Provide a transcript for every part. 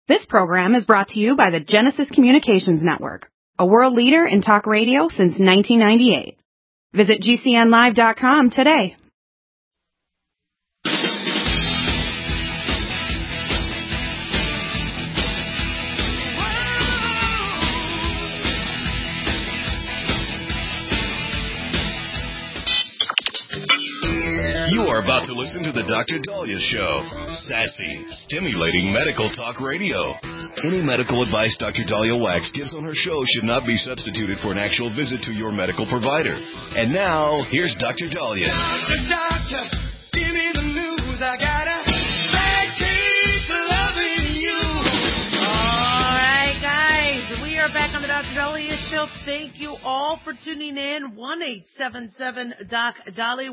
This program is brought to you by the Genesis Communications Network, a world leader in talk radio since 1998. Visit GCNlive.com today. You are about to listen to the Dr. Daliah Show. Sassy, stimulating medical talk radio. Any medical advice Dr. Daliah Wax gives on her show should not be substituted for an actual visit to your medical provider. And now, here's Dr. Daliah. Doctor, give me the news. I got a bad case of loving you. All right, guys. We are back on the Dr. Daliah Show. Thank you all for tuning in. 1-877-DOC-DALI,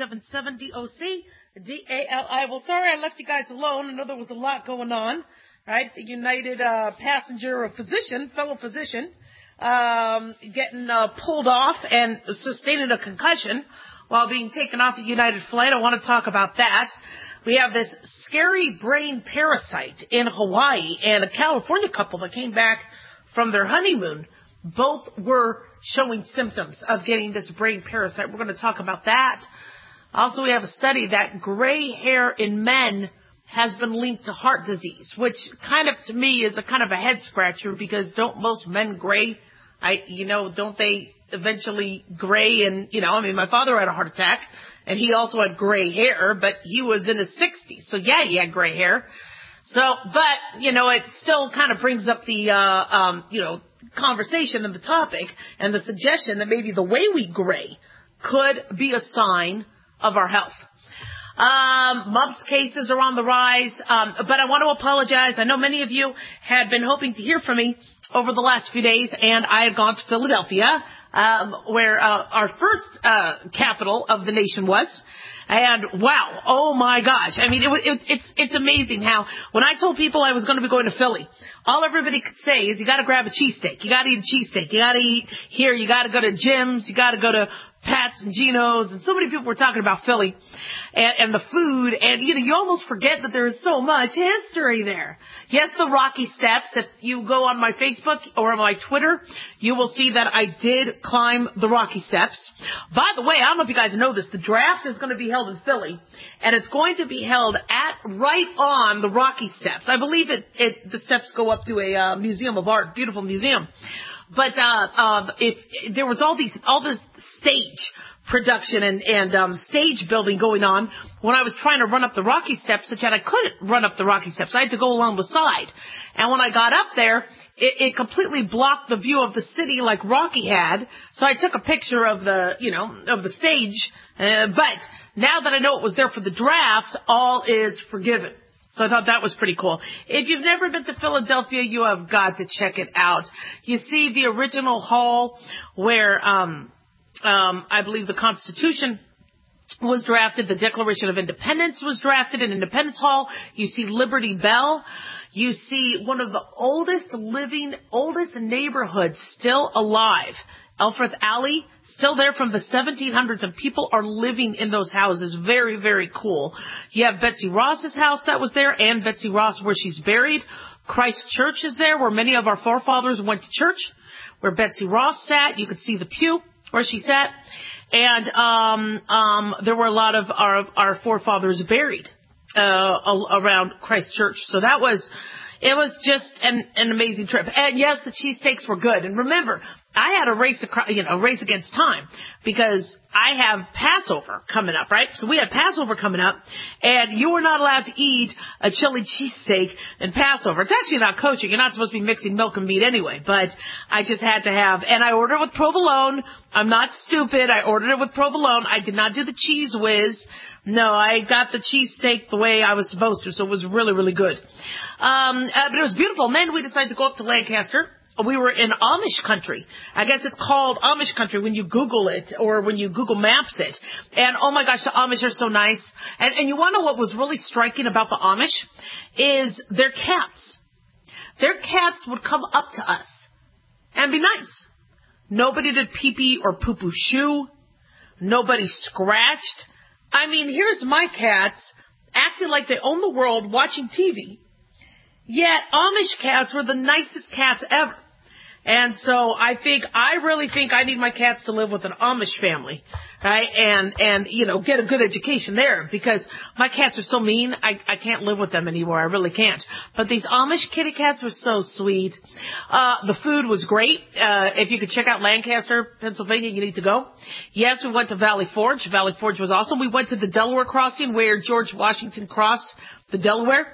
1-877-DOC-DALI. Well, sorry I left you guys alone. I know there was a lot going on, right? The United passenger fellow physician, getting pulled off and sustaining a concussion while being taken off the United flight. I want to talk about that. We have this scary brain parasite in Hawaii and a California couple that came back from their honeymoon. Both were showing symptoms of getting this brain parasite. We're going to talk about that. Also, we have a study that gray hair in men has been linked to heart disease, which kind of, to me, is a kind of a head scratcher because don't most men gray? Don't they eventually gray? And, my father had a heart attack and he also had gray hair, but he was in his 60s. So yeah, he had gray hair. So, but, it still kind of brings up the, conversation and the topic and the suggestion that maybe the way we gray could be a sign of our health. Mumps cases are on the rise, but I want to apologize. I know many of you had been hoping to hear from me over the last few days, and I had gone to Philadelphia, where our first capital of the nation was. And wow, oh my gosh. I mean, it's amazing how when I told people I was going to be going to Philly, all everybody could say is you got to grab a cheesesteak. You got to eat a cheesesteak. You got to eat here. You got to go to Jim's. You got to go to Pat's and Geno's. And so many people were talking about Philly and the food. And, you almost forget that there is so much history there. Yes, the Rocky Steps. If you go on my Facebook or on my Twitter, you will see that I did climb the Rocky Steps. By the way, I don't know if you guys know this. The draft is going to be held in Philly, and it's going to be held right on the Rocky Steps. I believe the steps go up to a museum of art, beautiful museum. But if there was all this stage production and stage building going on when I was trying to run up the Rocky Steps, such that I couldn't run up the Rocky Steps. I had to go along the side. And when I got up there, it completely blocked the view of the city like Rocky had. So I took a picture of the stage. But now that I know it was there for the draft, all is forgiven. So I thought that was pretty cool. If you've never been to Philadelphia, you have got to check it out. You see the original hall where I believe the Constitution was drafted. The Declaration of Independence was drafted in Independence Hall. You see Liberty Bell. You see one of the oldest neighborhoods still alive. Elfreth Alley, still there from the 1700s, and people are living in those houses. Very, very cool. You have Betsy Ross's house that was there, and Betsy Ross where she's buried. Christ Church is there, where many of our forefathers went to church, where Betsy Ross sat. You could see the pew where she sat. And there were a lot of our forefathers buried around Christ Church. So it was just an amazing trip. And yes, the cheesesteaks were good. And remember, I had a race against time because I have Passover coming up, right? So we had Passover coming up, and you were not allowed to eat a chili cheesesteak in Passover. It's actually not kosher. You're not supposed to be mixing milk and meat anyway, but I just had to have, and I ordered it with provolone. I'm not stupid. I ordered it with provolone. I did not do the cheese whiz. No, I got the cheesesteak the way I was supposed to, so it was really, really good. But it was beautiful. And then we decided to go up to Lancaster. We were in Amish country. I guess it's called Amish country when you Google it or when you Google Maps it. And oh my gosh, the Amish are so nice. And you want to know what was really striking about the Amish is their cats. Their cats would come up to us and be nice. Nobody did pee-pee or poo-poo shoo. Nobody scratched. I mean, here's my cats acting like they own the world watching TV. Yet Amish cats were the nicest cats ever. And so I really think I need my cats to live with an Amish family, right? And get a good education there, because my cats are so mean, I can't live with them anymore. I really can't. But these Amish kitty cats were so sweet. The food was great. If you could check out Lancaster, Pennsylvania, you need to go. Yes, we went to Valley Forge. Valley Forge was awesome. We went to the Delaware crossing where George Washington crossed the Delaware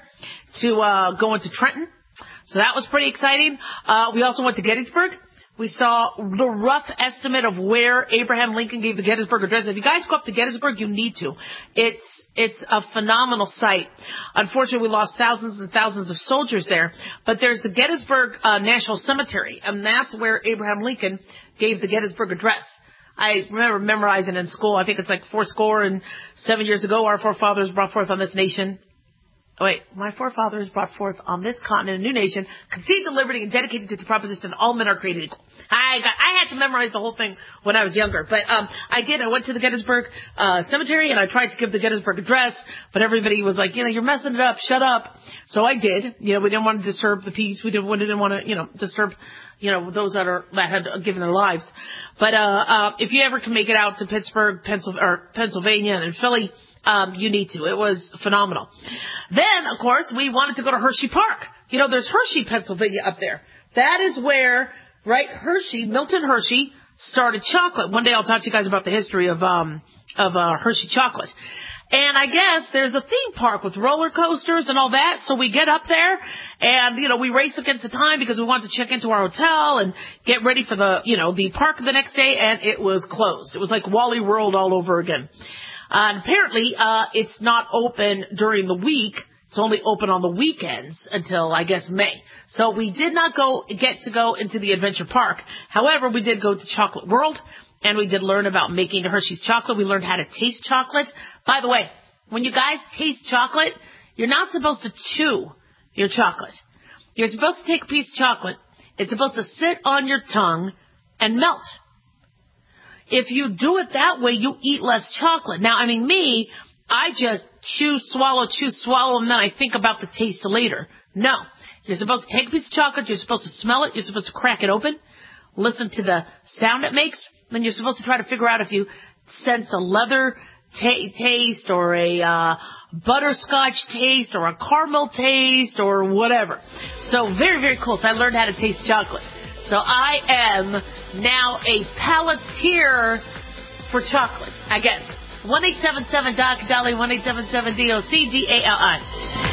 to go into Trenton. So that was pretty exciting. We also went to Gettysburg. We saw the rough estimate of where Abraham Lincoln gave the Gettysburg Address. If you guys go up to Gettysburg, you need to. It's a phenomenal sight. Unfortunately, we lost thousands and thousands of soldiers there. But there's the Gettysburg National Cemetery, and that's where Abraham Lincoln gave the Gettysburg Address. I remember memorizing in school. I think it's like 7 years ago, our forefathers brought forth on this nation. My forefathers brought forth on this continent a new nation, conceived of liberty and dedicated to the proposition that all men are created equal. I had to memorize the whole thing when I was younger, but I did. I went to the Gettysburg Cemetery, and I tried to give the Gettysburg Address, but everybody was like, you're messing it up, shut up. So I did. We didn't want to disturb the peace. We didn't want to, disturb, those that had given their lives. But if you ever can make it out to Pittsburgh, Pennsylvania, and Philly, you need to. It was phenomenal. Then, of course, we wanted to go to Hershey Park. There's Hershey, Pennsylvania up there. That is where, Milton Hershey started chocolate. One day I'll talk to you guys about the history of Hershey chocolate. And I guess there's a theme park with roller coasters and all that. So we get up there and, we race against the time because we wanted to check into our hotel and get ready for the park the next day. And it was closed. It was like Wally World all over again. And apparently, it's not open during the week. It's only open on the weekends until, I guess, May. So we did not get to go into the adventure park. However, we did go to Chocolate World, and we did learn about making Hershey's chocolate. We learned how to taste chocolate. By the way, when you guys taste chocolate, you're not supposed to chew your chocolate. You're supposed to take a piece of chocolate. It's supposed to sit on your tongue and melt. If you do it that way, you eat less chocolate. Now, I just chew, swallow, and then I think about the taste later. No. You're supposed to take a piece of chocolate. You're supposed to smell it. You're supposed to crack it open. Listen to the sound it makes. Then you're supposed to try to figure out if you sense a leather taste or a butterscotch taste or a caramel taste or whatever. So very, very cool. So I learned how to taste chocolate. So I am now a palateer for chocolate, I guess. 1-877-DOC-DOLLY, 1-877-DOC-DALI.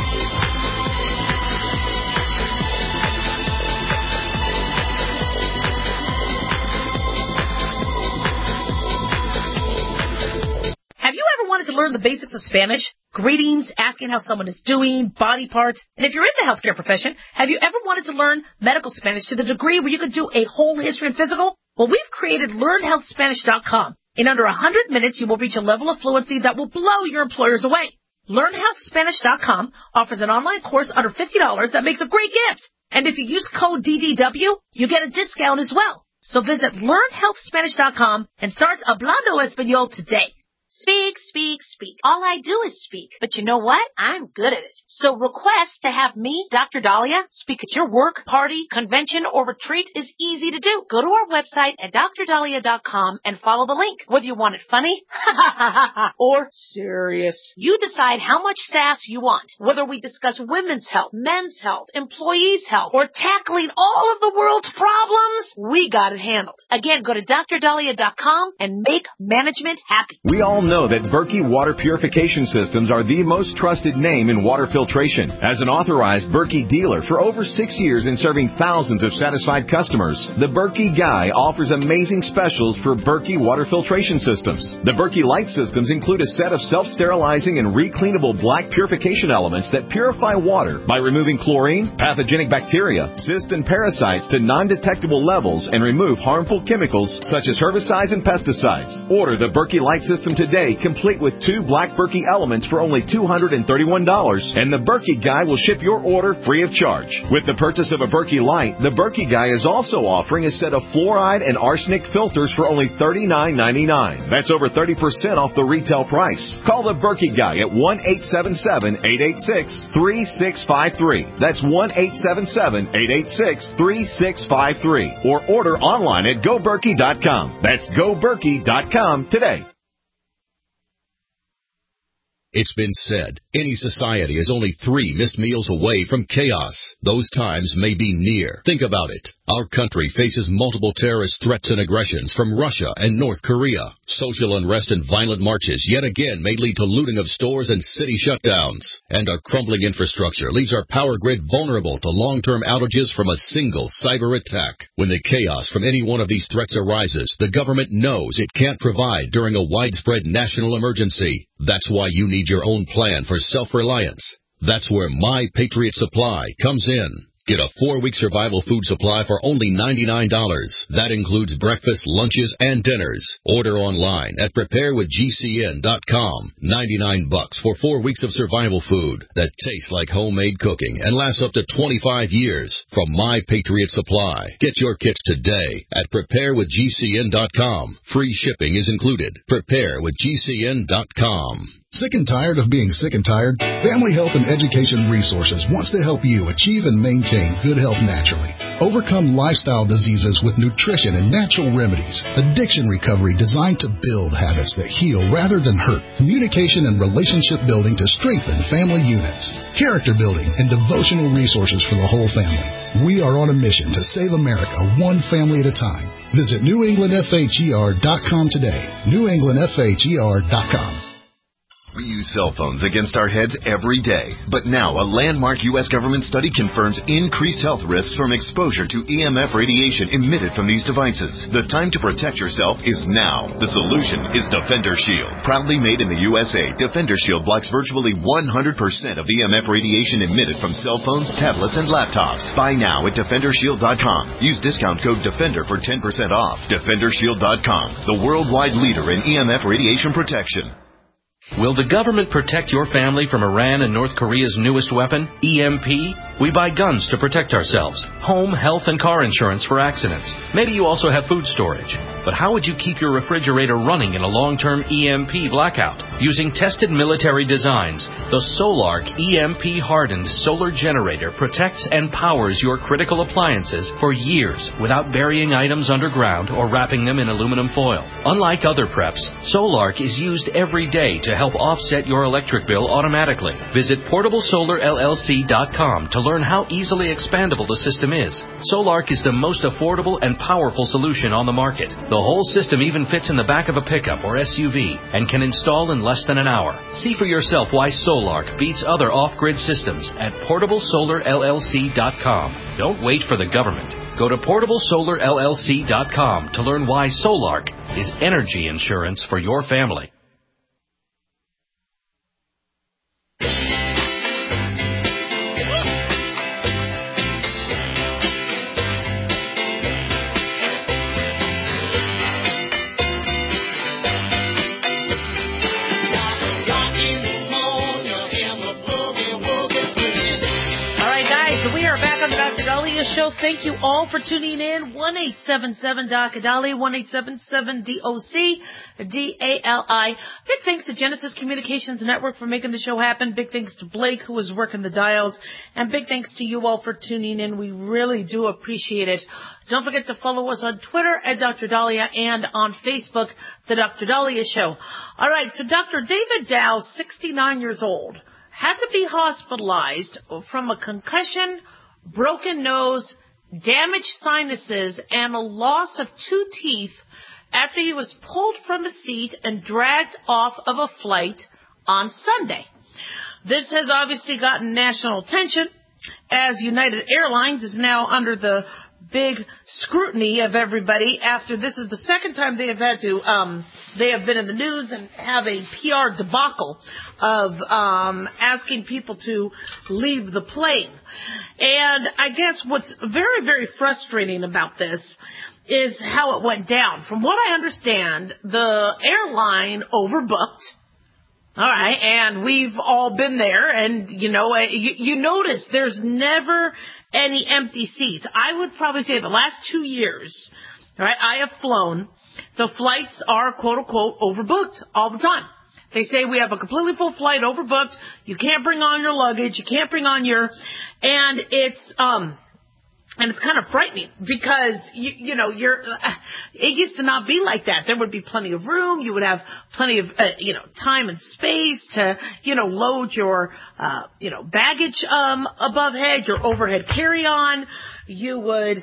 Have you ever wanted to learn the basics of Spanish? Greetings, asking how someone is doing, body parts. And if you're in the healthcare profession, have you ever wanted to learn medical Spanish to the degree where you could do a whole history and physical? Well, we've created LearnHealthSpanish.com. In under 100 minutes, you will reach a level of fluency that will blow your employers away. LearnHealthSpanish.com offers an online course under $50 that makes a great gift. And if you use code DDW, you get a discount as well. So visit LearnHealthSpanish.com and start Hablando Español today. Speak, speak, speak. All I do is speak. But you know what? I'm good at it. So request to have me, Dr. Dahlia, speak at your work, party, convention, or retreat is easy to do. Go to our website at drdahlia.com and follow the link. Whether you want it funny or serious, you decide how much sass you want. Whether we discuss women's health, men's health, employees' health, or tackling all of the world's problems, we got it handled. Again, go to drdahlia.com and make management happy. We all know that Berkey Water Purification Systems are the most trusted name in water filtration. As an authorized Berkey dealer for over 6 years and serving thousands of satisfied customers, the Berkey Guy offers amazing specials for Berkey Water Filtration Systems. The Berkey Light Systems include a set of self-sterilizing and recleanable black purification elements that purify water by removing chlorine, pathogenic bacteria, cysts, and parasites to non-detectable levels and remove harmful chemicals such as herbicides and pesticides. Order the Berkey Light System today today, complete with 2 Black Berkey elements for only $231, and the Berkey Guy will ship your order free of charge. With the purchase of a Berkey Light, the Berkey Guy is also offering a set of fluoride and arsenic filters for only $39.99. That's over 30% off the retail price. Call the Berkey Guy at 1-877-886-3653. That's 1-877-886-3653. Or order online at GoBerkey.com. That's GoBerkey.com today. It's been said, any society is only 3 missed meals away from chaos. Those times may be near. Think about it. Our country faces multiple terrorist threats and aggressions from Russia and North Korea. Social unrest and violent marches yet again may lead to looting of stores and city shutdowns. And our crumbling infrastructure leaves our power grid vulnerable to long-term outages from a single cyber attack. When the chaos from any one of these threats arises, the government knows it can't provide during a widespread national emergency. That's why you need your own plan for self-reliance. That's where My Patriot Supply comes in. Get a 4-week survival food supply for only $99. That includes breakfast, lunches, and dinners. Order online at preparewithgcn.com. $99 for 4 weeks of survival food that tastes like homemade cooking and lasts up to 25 years from My Patriot Supply. Get your kits today at preparewithgcn.com. Free shipping is included. Preparewithgcn.com. Sick and tired of being sick and tired? Family Health and Education Resources wants to help you achieve and maintain good health naturally. Overcome lifestyle diseases with nutrition and natural remedies. Addiction recovery designed to build habits that heal rather than hurt. Communication and relationship building to strengthen family units. Character building and devotional resources for the whole family. We are on a mission to save America one family at a time. Visit NewEnglandFHER.com today. NewEnglandFHER.com. We use cell phones against our heads every day. But now a landmark U.S. government study confirms increased health risks from exposure to EMF radiation emitted from these devices. The time to protect yourself is now. The solution is Defender Shield. Proudly made in the USA, Defender Shield blocks virtually 100% of EMF radiation emitted from cell phones, tablets, and laptops. Buy now at DefenderShield.com. Use discount code DEFENDER for 10% off. DefenderShield.com, the worldwide leader in EMF radiation protection. Will the government protect your family from Iran and North Korea's newest weapon, EMP? We buy guns to protect ourselves, home, health, and car insurance for accidents. Maybe you also have food storage. But how would you keep your refrigerator running in a long-term EMP blackout? Using tested military designs, the Solark EMP-hardened solar generator protects and powers your critical appliances for years without burying items underground or wrapping them in aluminum foil. Unlike other preps, Solark is used every day to help offset your electric bill automatically. Visit PortableSolarLLC.com to learn how easily expandable the system is. Solark is the most affordable and powerful solution on the market. The whole system even fits in the back of a pickup or SUV and can install in less than an hour. See for yourself why Solark beats other off-grid systems at PortableSolarLLC.com. Don't wait for the government. Go to PortableSolarLLC.com to learn why Solark is energy insurance for your family. Show. Thank you all for tuning in. 1-877-DOC-A-DOLLY, 1-877-DOC-DALI. Big thanks to Genesis Communications Network for making the show happen. Big thanks to Blake, who was working the dials. And big thanks to you all for tuning in. We really do appreciate it. Don't forget to follow us on Twitter at Dr. Dahlia and on Facebook, The Dr. Dahlia Show. All right, so Dr. David Dow, 69 years old, had to be hospitalized from a concussion, broken nose, damaged sinuses, and a loss of 2 teeth after he was pulled from a seat and dragged off of a flight on Sunday. This has obviously gotten national attention, as United Airlines is now under the big scrutiny of everybody after this is the second time they have had to, they have been in the news and have a PR debacle of asking people to leave the plane. And I guess what's very, very frustrating about this is how it went down. From what I understand, the airline overbooked. All right, and we've all been there, and, you notice there's never any empty seats. I would probably say the last 2 years, all right, I have flown. The flights are, quote-unquote, overbooked all the time. They say we have a completely full flight, overbooked. You can't bring on your luggage. You can't bring on your... And it's kind of frightening because, it used to not be like that. There would be plenty of room. You would have plenty of, time and space to, load your, baggage, above head, your overhead carry-on. You would,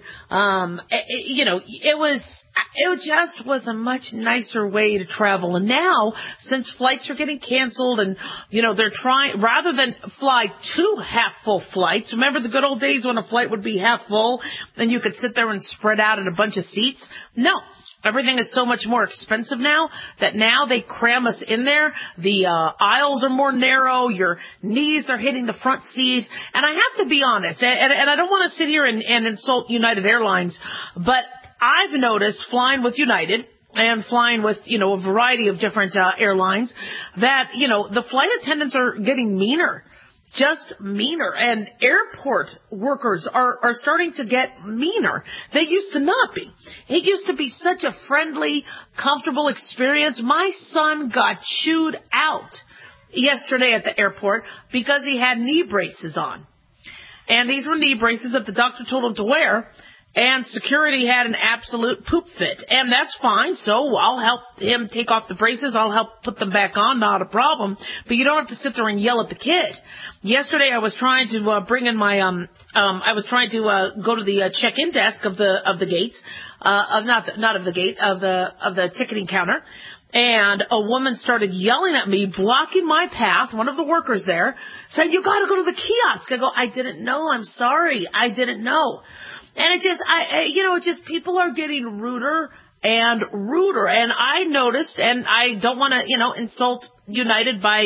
it just was a much nicer way to travel. And now, since flights are getting canceled and, they're trying, rather than fly 2 half-full flights, remember the good old days when a flight would be half full and you could sit there and spread out in a bunch of seats? No. Everything is so much more expensive now that now they cram us in there. The aisles are more narrow. Your knees are hitting the front seat. And I have to be honest, and I don't want to sit here and insult United Airlines, but I've noticed flying with United and flying with, a variety of different airlines that, the flight attendants are getting meaner. Just meaner, and airport workers are starting to get meaner. They used to not be. It used to be such a friendly, comfortable experience. My son got chewed out yesterday at the airport because he had knee braces on. And these were knee braces that the doctor told him to wear. And security had an absolute poop fit. And that's fine, so I'll help him take off the braces. I'll help put them back on, not a problem. But you don't have to sit there and yell at the kid. Yesterday I was trying to bring in my, I was trying to go to the check-in desk of the gates, of the ticketing counter. And a woman started yelling at me, blocking my path, one of the workers there, said, "You gotta go to the kiosk." I go, "I didn't know, I'm sorry, I didn't know." And it just, people are getting ruder and ruder. And I noticed, and I don't want to, insult United by,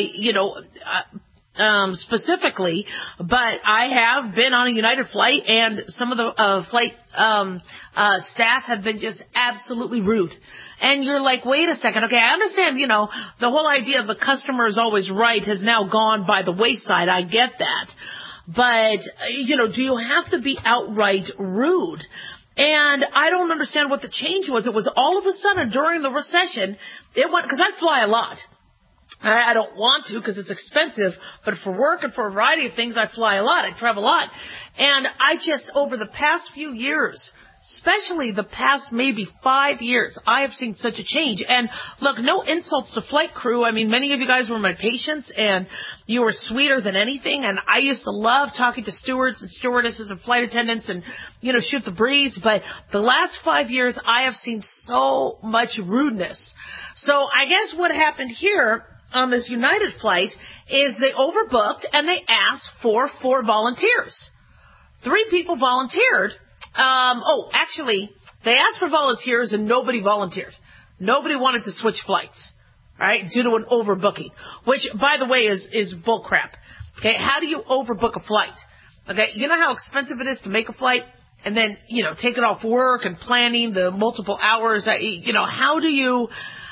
specifically, but I have been on a United flight and some of the, flight, staff have been just absolutely rude. And you're like, wait a second. Okay, I understand, the whole idea of the customer is always right has now gone by the wayside. I get that. But, do you have to be outright rude? And I don't understand what the change was. It was all of a sudden during the recession, it went, because I fly a lot. I don't want to because it's expensive, but for work and for a variety of things, I fly a lot. I travel a lot. And I just, over the past few years, especially the past maybe 5 years, I have seen such a change. And look, no insults to flight crew. I mean, many of you guys were my patients and you were sweeter than anything. And I used to love talking to stewards and stewardesses and flight attendants and, shoot the breeze. But the last 5 years, I have seen so much rudeness. So I guess what happened here on this United flight is they overbooked and they asked for 4 volunteers. 3 people volunteered. Actually, they asked for volunteers and nobody volunteered. Nobody wanted to switch flights, right, due to an overbooking, which, by the way, is bullcrap. Okay, how do you overbook a flight? Okay, you know how expensive it is to make a flight and then, take it off work and planning the multiple hours. How do you,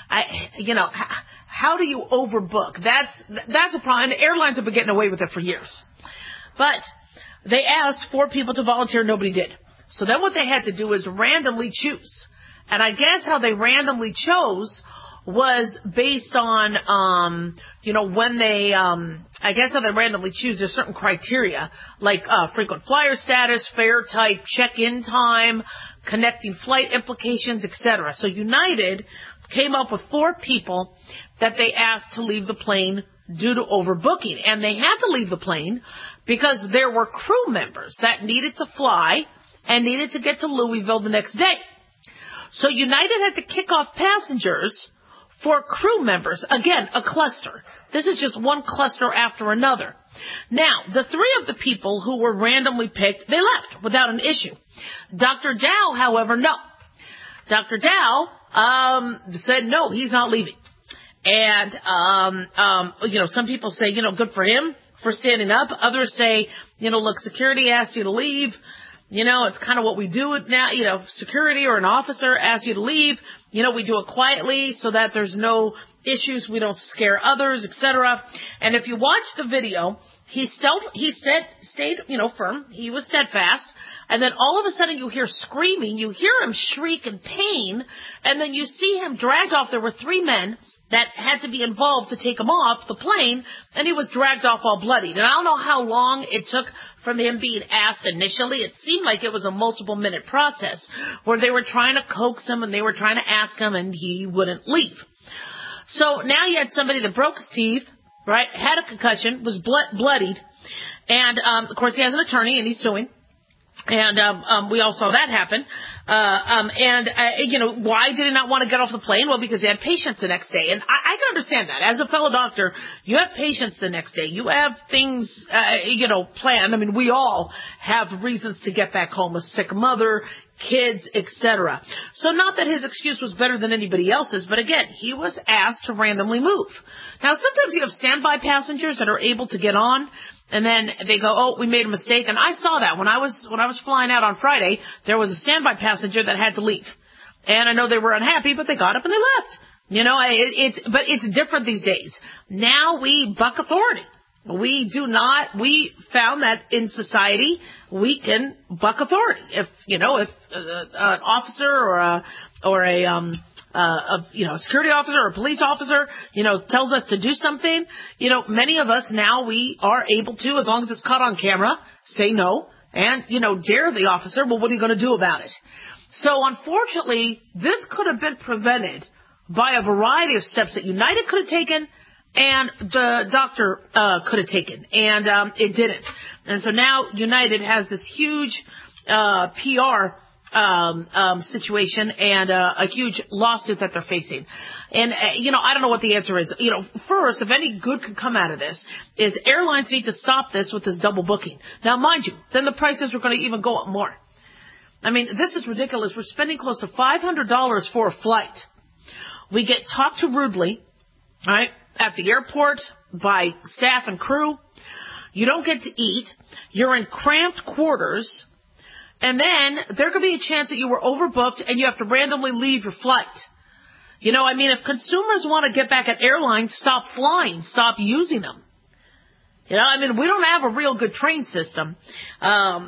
how do you overbook? That's a problem. And airlines have been getting away with it for years. But they asked 4 people to volunteer. Nobody did. So then what they had to do is randomly choose. And I guess how they randomly chose was based on, when they, I guess how they randomly choose, there's certain criteria, like frequent flyer status, fare type, check-in time, connecting flight implications, etc. So United came up with 4 people that they asked to leave the plane due to overbooking. And they had to leave the plane because there were crew members that needed to fly and needed to get to Louisville the next day. So United had to kick off passengers for crew members. Again, a cluster. This is just one cluster after another. Now, the 3 of the people who were randomly picked, they left without an issue. Dr. Dow, however, no. Dr. Dow said no, he's not leaving. And, some people say, good for him for standing up. Others say, look, security asked you to leave. It's kind of what we do now. Security or an officer asks you to leave. We do it quietly so that there's no issues. We don't scare others, etc. And if you watch the video, he stayed, firm. He was steadfast. And then all of a sudden you hear screaming. You hear him shriek in pain. And then you see him dragged off. There were 3 men that had to be involved to take him off the plane, and he was dragged off all bloodied. And I don't know how long it took from him being asked initially. It seemed like it was a multiple-minute process where they were trying to coax him and they were trying to ask him, and he wouldn't leave. So now you had somebody that broke his teeth, right, had a concussion, was bloodied, and, of course, he has an attorney, and he's suing. And we all saw that happen. Why did he not want to get off the plane? Well, because he had patients the next day. And I can understand that. As a fellow doctor, you have patients the next day. You have things, planned. I mean, we all have reasons to get back home. A sick mother, kids, etc. So not that his excuse was better than anybody else's, but again, he was asked to randomly move. Now, sometimes you have standby passengers that are able to get on, and then they go, oh, we made a mistake. And I saw that when I was flying out on Friday, there was a standby passenger that had to leave. And I know they were unhappy, but they got up and they left. But it's different these days. Now we buck authority. We found that in society we can buck authority. If an officer or a security officer or a police officer, tells us to do something, many of us now we are able to, as long as it's caught on camera, say no and, dare the officer, well, what are you going to do about it? So unfortunately, this could have been prevented by a variety of steps that United could have taken and the doctor could have taken, and it didn't. And so now United has this huge PR situation and a huge lawsuit that they're facing. And, I don't know what the answer is. First, if any good could come out of this, is airlines need to stop this with this double booking. Now, mind you, then the prices are going to even go up more. I mean, this is ridiculous. We're spending close to $500 for a flight. We get talked to rudely, right, at the airport by staff and crew. You don't get to eat. You're in cramped quarters. And then there could be a chance that you were overbooked and you have to randomly leave your flight. If consumers want to get back at airlines, stop flying, stop using them. We don't have a real good train system, we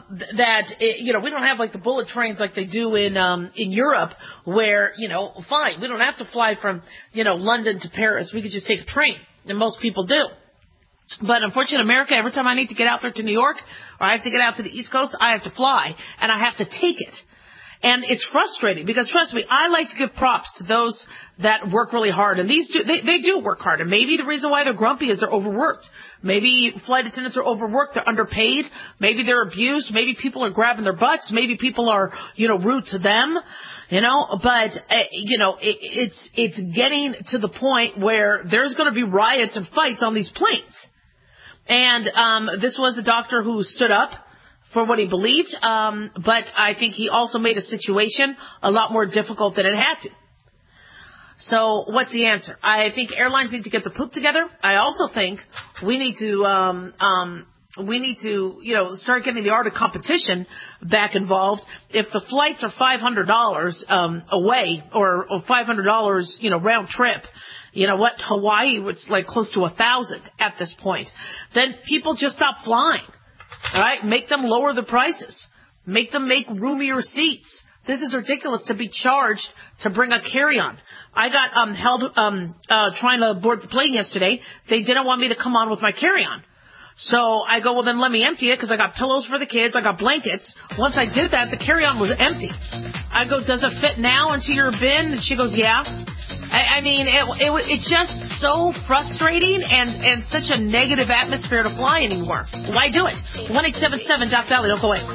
don't have like the bullet trains like they do in Europe where, fine, we don't have to fly from, London to Paris. We could just take a train, and most people do. But unfortunately, in America, every time I need to get out there to New York or I have to get out to the East Coast, I have to fly, and I have to take it. And it's frustrating because, trust me, I like to give props to those that work really hard. And they do work hard. And maybe the reason why they're grumpy is they're overworked. Maybe flight attendants are overworked. They're underpaid. Maybe they're abused. Maybe people are grabbing their butts. Maybe people are, rude to them. But, it's getting to the point where there's going to be riots and fights on these planes. And this was a doctor who stood up for what he believed, but I think he also made a situation a lot more difficult than it had to. So what's the answer? I think airlines need to get the poop together. I also think we need to start getting the art of competition back involved. If the flights are $500 away or $500, round trip, Hawaii, it's like close to 1,000 at this point, then people just stop flying. All right, make them lower the prices. Make them make roomier seats. This is ridiculous to be charged to bring a carry-on. I got held trying to board the plane yesterday. They didn't want me to come on with my carry-on. So I go, well, then let me empty it because I got pillows for the kids. I got blankets. Once I did that, the carry-on was empty. I go, does it fit now into your bin? And she goes, yeah. It's just so frustrating and such a negative atmosphere to fly anymore. Why do it? 1-877 Doc Valley. Don't go away.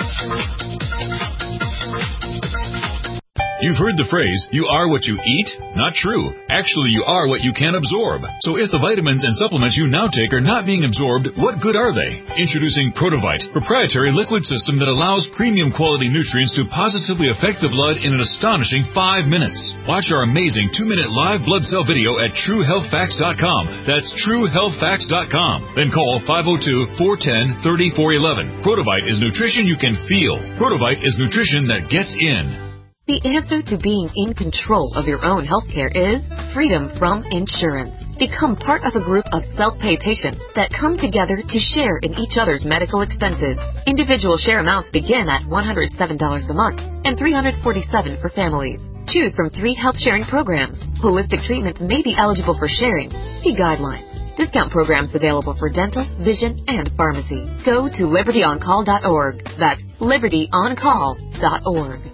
You've heard the phrase, you are what you eat? Not true. Actually, you are what you can absorb. So if the vitamins and supplements you now take are not being absorbed, what good are they? Introducing Protovite, proprietary liquid system that allows premium quality nutrients to positively affect the blood in an astonishing 5 minutes. Watch our amazing 2-minute live blood cell video at TrueHealthFacts.com. That's TrueHealthFacts.com. Then call 502-410-3411. Protovite is nutrition you can feel. Protovite is nutrition that gets in. The answer to being in control of your own healthcare is freedom from insurance. Become part of a group of self-pay patients that come together to share in each other's medical expenses. Individual share amounts begin at $107 a month and $347 for families. Choose from 3 health-sharing programs. Holistic treatments may be eligible for sharing. See guidelines. Discount programs available for dental, vision, and pharmacy. Go to libertyoncall.org. That's libertyoncall.org.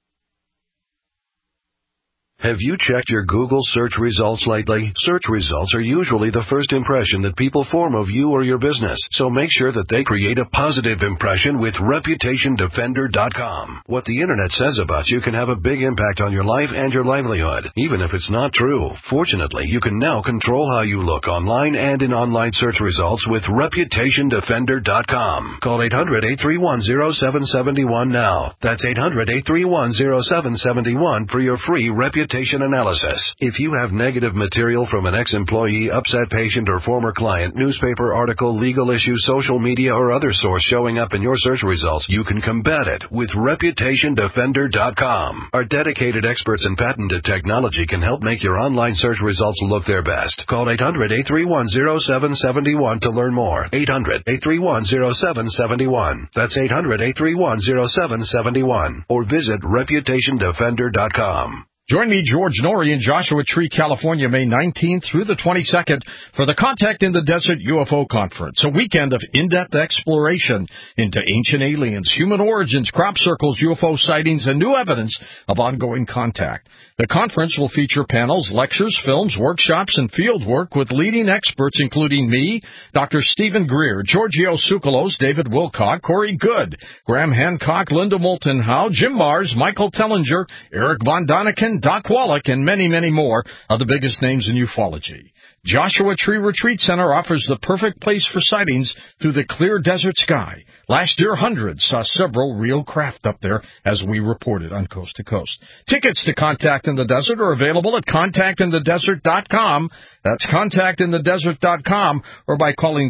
Have you checked your Google search results lately? Search results are usually the first impression that people form of you or your business, so make sure that they create a positive impression with ReputationDefender.com. What the Internet says about you can have a big impact on your life and your livelihood, even if it's not true. Fortunately, you can now control how you look online and in online search results with ReputationDefender.com. Call 800-831-0771 now. That's 800-831-0771 for your free reputation analysis. If you have negative material from an ex-employee, upset patient, or former client, newspaper article, legal issue, social media, or other source showing up in your search results, you can combat it with ReputationDefender.com. Our dedicated experts in patented technology can help make your online search results look their best. Call 800-831-0771 to learn more. 800-831-0771. That's 800-831-0771. Or visit ReputationDefender.com. Join me, George Norrie, in Joshua Tree, California, May 19th through the 22nd for the Contact in the Desert UFO Conference, a weekend of in-depth exploration into ancient aliens, human origins, crop circles, UFO sightings, and new evidence of ongoing contact. The conference will feature panels, lectures, films, workshops, and field work with leading experts including me, Dr. Stephen Greer, Giorgio Tsoukalos, David Wilcock, Corey Good, Graham Hancock, Linda Moulton Howe, Jim Mars, Michael Tellinger, Eric Von Daniken, Doc Wallach, and many, many more of the biggest names in ufology. Joshua Tree Retreat Center offers the perfect place for sightings through the clear desert sky. Last year, hundreds saw several real craft up there, as we reported on Coast to Coast. Tickets to Contact in the Desert are available at contactinthedesert.com. That's contactinthedesert.com, or by calling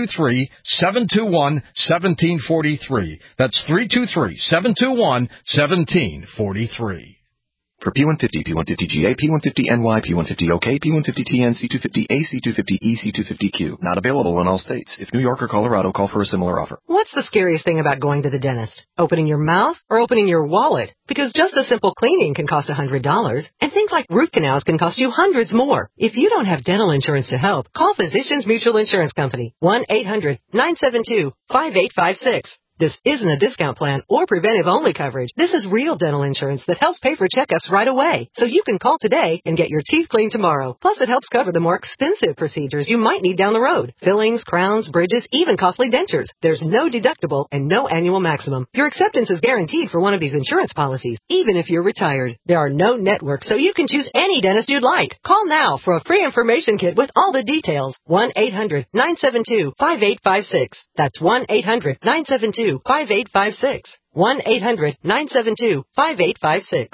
323-721-1743. That's 323-721-1743. For P150, P150GA, P150NY, P150OK, P150TN, C250A, C250E, C250Q. Not available in all states. If New York or Colorado, call for a similar offer. What's the scariest thing about going to the dentist? Opening your mouth or opening your wallet? Because just a simple cleaning can cost $100, and things like root canals can cost you hundreds more. If you don't have dental insurance to help, call Physicians Mutual Insurance Company, 1-800-972-5856. This isn't a discount plan or preventive-only coverage. This is real dental insurance that helps pay for checkups right away. So you can call today and get your teeth cleaned tomorrow. Plus, it helps cover the more expensive procedures you might need down the road. Fillings, crowns, bridges, even costly dentures. There's no deductible and no annual maximum. Your acceptance is guaranteed for one of these insurance policies, even if you're retired. There are no networks, so you can choose any dentist you'd like. Call now for a free information kit with all the details. 1-800-972-5856. That's 1-800-972-5856. 1-800-972-5856.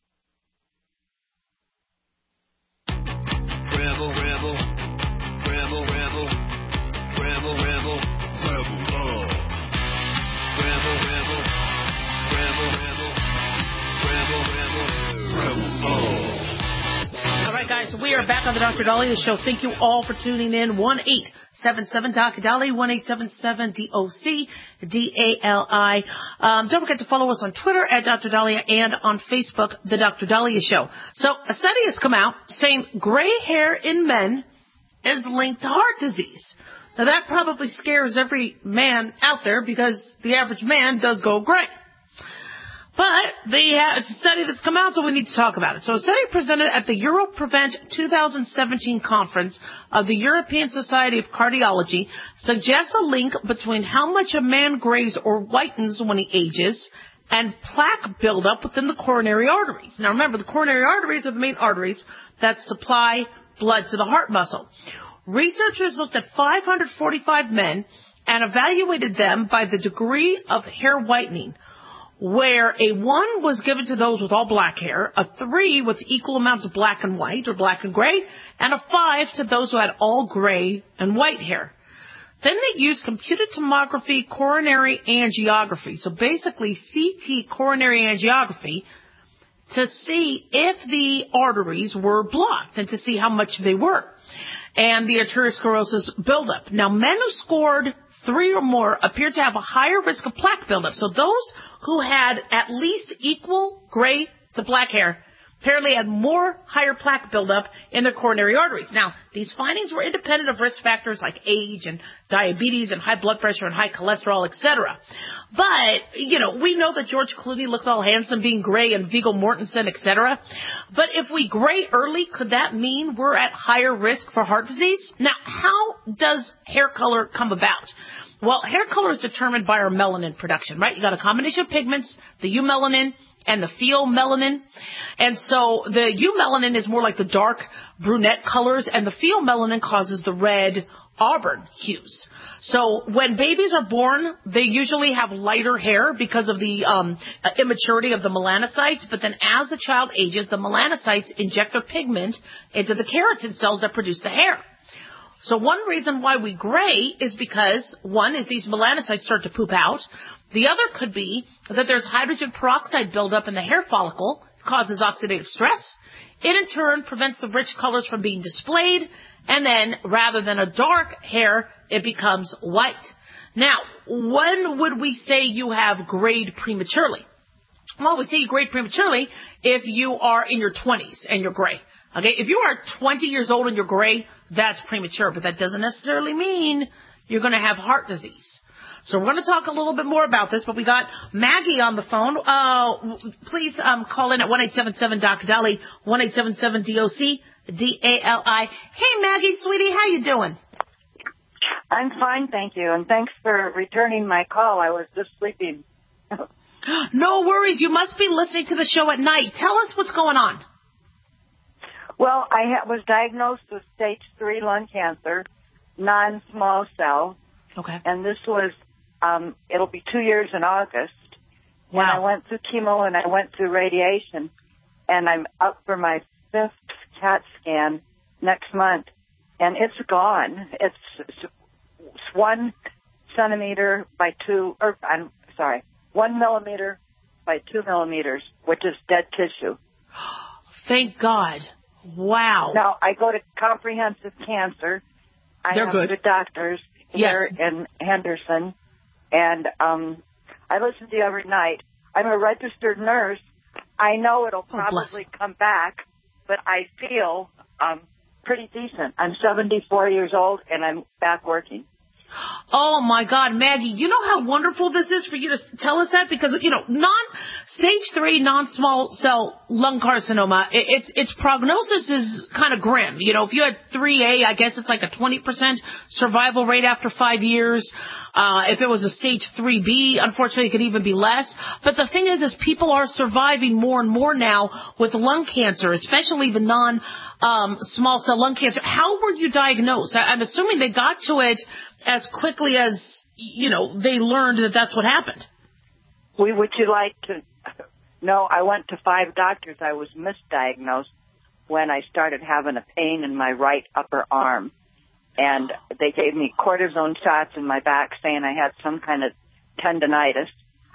Rebel, rebel, rebel, rebel, rebel, rebel, rebel love. Rebel, rebel, rebel, rebel, rebel, rebel, rebel love. All right, guys, so we are back on the Dr. Daliah Show. Thank you all for tuning in. 1-877-DOC-DALI, 1-877-DOC-DALI. Don't forget to follow us on Twitter at Dr. Daliah and on Facebook, The Dr. Daliah Show. So a study has come out saying gray hair in men is linked to heart disease. Now, that probably scares every man out there because the average man does go gray. But it's a study that's come out, so we need to talk about it. So a study presented at the EuroPrevent 2017 conference of the European Society of Cardiology suggests a link between how much a man grays or whitens when he ages and plaque buildup within the coronary arteries. Now remember, the coronary arteries are the main arteries that supply blood to the heart muscle. Researchers looked at 545 men and evaluated them by the degree of hair whitening, where a 1 was given to those with all black hair, a 3 with equal amounts of black and white or black and gray, and a 5 to those who had all gray and white hair. Then they used computed tomography coronary angiography, so basically CT coronary angiography, to see if the arteries were blocked and to see how much they were, and the arteriosclerosis buildup. Now, men who scored 3 or more appeared to have a higher risk of plaque buildup. So those who had at least equal gray to black hair apparently had higher plaque buildup in their coronary arteries. Now, these findings were independent of risk factors like age and diabetes and high blood pressure and high cholesterol, etc. But, we know that George Clooney looks all handsome being gray and Viggo Mortensen, etc. But if we gray early, could that mean we're at higher risk for heart disease? Now, how does hair color come about? Well, hair color is determined by our melanin production, right? You got a combination of pigments, the eumelanin and the pheomelanin. And so the eumelanin is more like the dark brunette colors, and the pheomelanin causes the red auburn hues. So when babies are born, they usually have lighter hair because of the immaturity of the melanocytes. But then as the child ages, the melanocytes inject their pigment into the keratin cells that produce the hair. So one reason why we gray is because, one, is these melanocytes start to poop out. The other could be that there's hydrogen peroxide buildup in the hair follicle, causes oxidative stress. It in turn prevents the rich colors from being displayed, and then rather than a dark hair, it becomes white. Now, when would we say you have grayed prematurely? Well, we say you grayed prematurely if you are in your 20s and you're gray. Okay, if you are 20 years old and you're gray, that's premature, but that doesn't necessarily mean you're going to have heart disease. So we're going to talk a little bit more about this, but we got Maggie on the phone. Please call in at 1-877-DOC-DALI, 1-877-DOC-DALI. Hey, Maggie, sweetie, how you doing? I'm fine, thank you, and thanks for returning my call. I was just sleeping. No worries. You must be listening to the show at night. Tell us what's going on. Well, I was diagnosed with stage 3 lung cancer, non-small cell. Okay. And this was, it'll be 2 years in August. Wow. And I went through chemo and I went through radiation. And I'm up for my 5th CAT scan next month. And it's gone. It's 1 centimeter by 1 millimeter by 2 millimeters, which is dead tissue. Thank God. Wow. Now, I go to Comprehensive Cancer. They're have good. Good doctors here in Henderson. And I listen to you every night. I'm a registered nurse. I know it'll probably come back, but I feel pretty decent. I'm 74 years old, and I'm back working. Oh, my God, Maggie, you know how wonderful this is for you to tell us that? Because, stage 3 non-small cell lung carcinoma, its prognosis is kind of grim. If you had 3A, I guess it's like a 20% survival rate after 5 years. If it was a stage 3B, unfortunately, it could even be less. But the thing is people are surviving more and more now with lung cancer, especially the non-small cell lung cancer. How were you diagnosed? I'm assuming they got to it as quickly as, they learned that that's what happened. Would you like to know? I went to 5 doctors. I was misdiagnosed when I started having a pain in my right upper arm. And they gave me cortisone shots in my back saying I had some kind of tendonitis.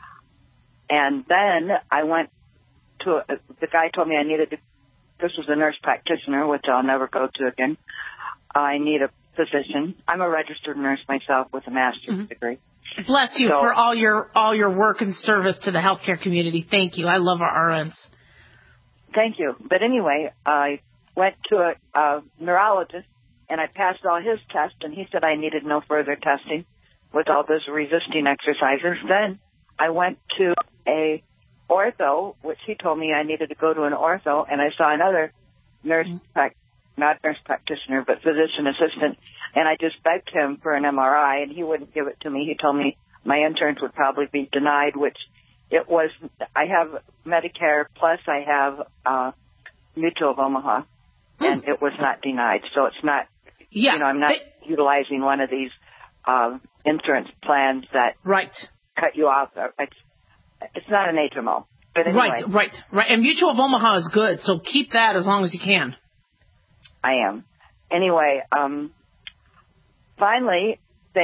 And then I went to, the guy told me I needed to, this was a nurse practitioner, which I'll never go to again. I need a physician. I'm a registered nurse myself with a master's degree. Bless you for all your work and service to the healthcare community. Thank you. I love our RNs. Thank you. But anyway, I went to a neurologist, and I passed all his tests, and he said I needed no further testing with all those resisting exercises. Then I went to a ortho, which he told me I needed to go to an ortho, and I saw another nurse not nurse practitioner, but physician assistant, and I just begged him for an MRI, and he wouldn't give it to me. He told me my insurance would probably be denied, which I have Medicare, plus I have Mutual of Omaha, and it was not denied. So it's not, I'm not utilizing one of these insurance plans that cut you off. It's not an HMO. But anyway. Right. And Mutual of Omaha is good, so keep that as long as you can. I am. Anyway, finally,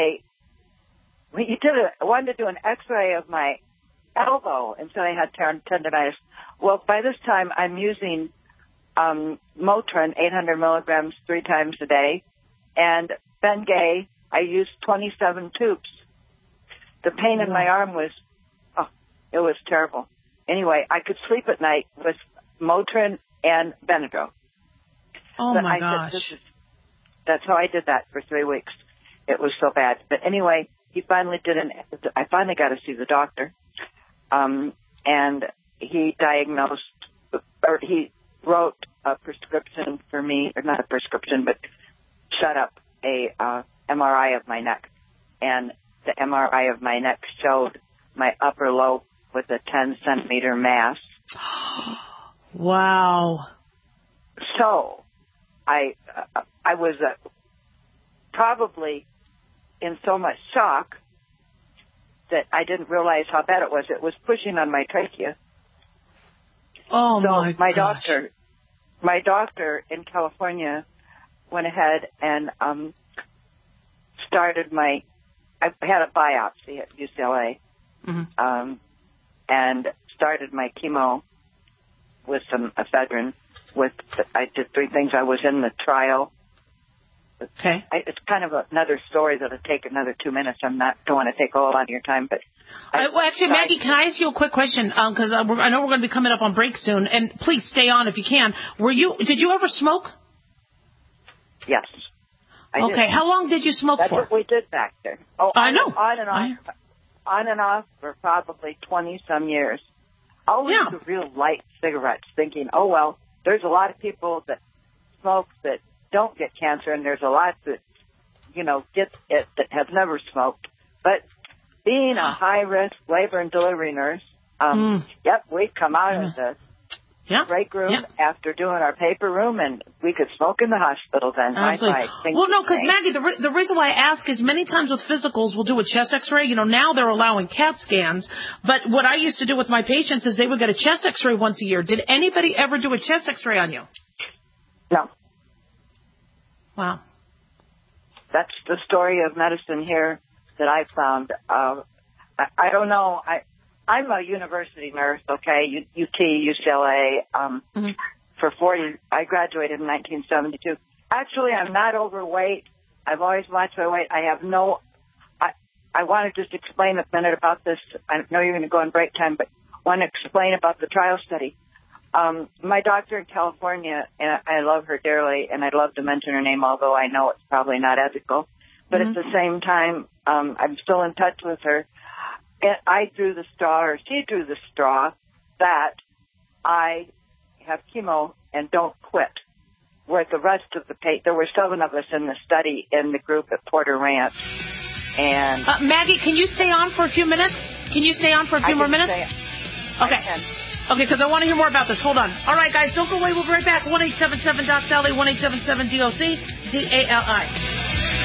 wanted to do an X-ray of my elbow, and so I had tendonitis. Well, by this time, I'm using Motrin, 800 milligrams 3 times a day, and Bengay, I used 27 tubes. The pain in my arm was, it was terrible. Anyway, I could sleep at night with Motrin and Benadryl. Oh, but my gosh. That's how I did that for 3 weeks. It was so bad. But anyway, I finally got to see the doctor. And he diagnosed, or he wrote a prescription for me, or not a prescription, but set up a MRI of my neck. And the MRI of my neck showed my upper lobe with a 10-centimeter mass. Wow. So I was probably in so much shock that I didn't realize how bad it was. It was pushing on my trachea. Oh, so my gosh. My doctor in California went ahead and started I had a biopsy at UCLA, and started my chemo with some ephedrine. I did 3 things. I was in the trial. Okay. It's kind of another story that'll take another 2 minutes. Don't want to take a lot of your time, but. Actually, Maggie, can I ask you a quick question? Because I know we're going to be coming up on break soon, and please stay on if you can. Did you ever smoke? Yes. I did. How long did you smoke for? That's what we did back there. Oh, I know. On and off for probably 20-some years. Always the real light cigarettes, thinking, oh, well, there's a lot of people that smoke that don't get cancer, and there's a lot that, get it that have never smoked. But being a high-risk labor and delivery nurse, we'd come out of the break room after doing our paper room, and we could smoke in the hospital then. Absolutely. Well, no, because Maggie, the reason why I ask is many times with physicals, we'll do a chest X-ray. Now they're allowing CAT scans, but what I used to do with my patients is they would get a chest X-ray once a year. Did anybody ever do a chest X-ray on you? No. Wow. That's the story of medicine here that I found. I don't know. I'm a university nurse, okay, UT, UCLA, for 40. I graduated in 1972. Actually, I'm not overweight. I've always watched my weight. I want to just explain a minute about this. I know you're going to go on break time, but I want to explain about the trial study. My doctor in California, and I love her dearly, and I'd love to mention her name, although I know it's probably not ethical. But at the same time, I'm still in touch with her. And I drew the straw, or she drew the straw, that I have chemo and don't quit. Where the rest of there were 7 of us in the study in the group at Porter Ranch. And Maggie, can you stay on for a few minutes? Can you stay on for a few more minutes? Okay. Okay, because I want to hear more about this. Hold on. All right, guys, don't go away. We'll be right back. 1-877-DOC-DALI, 1-877-DOC-DALI.